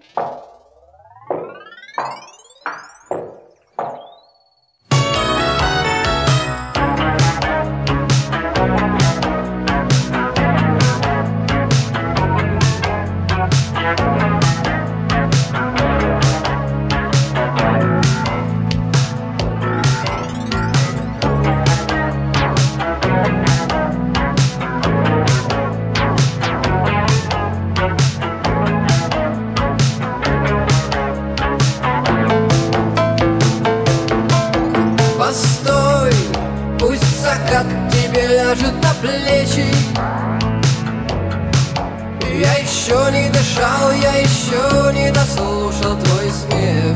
Тебе ляжет на плечи. Я еще не дышал, я еще не дослушал твой смех.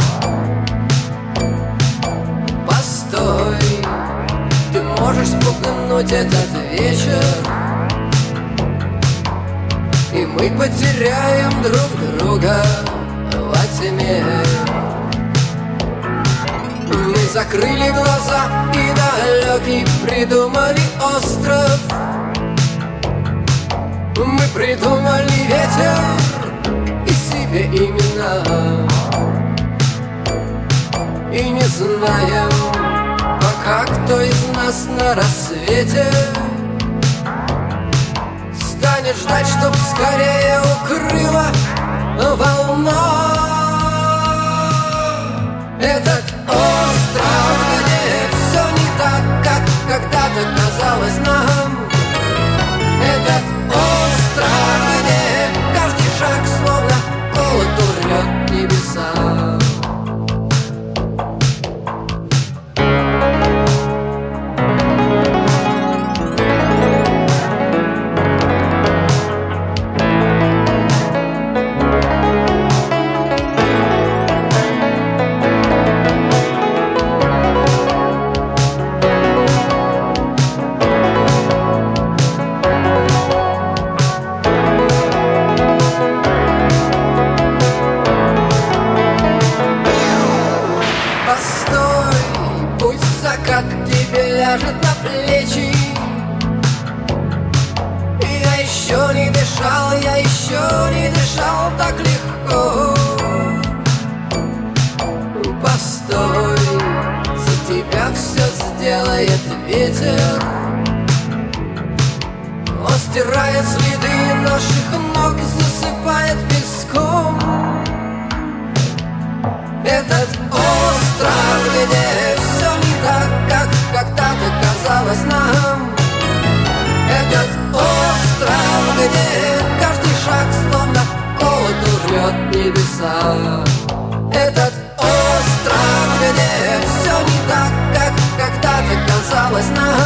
Постой, ты можешь спугнуть этот вечер, и мы потеряем друг друга во тьме. Мы закрыли глаза и далекий придумали остров. Мы придумали ветер и себе имена, и не знаем пока, кто из нас на рассвете станет ждать, чтоб скорее укрыла волна. Этот остров, где все не так, как когда-то казалось нам. Этот остров, где каждый шаг словно колото рвет небеса. Тебе ляжет на плечи. Я еще не дышал, я еще не дышал так легко. Постой, за тебя все сделает ветер. Он стирает следы наших ног, засыпает песком. Этот остров, где все не так, как когда-то казалось нам. Этот остров, где каждый шаг словно колото рвет небеса. Этот остров, где все не так, как когда-то казалось нам.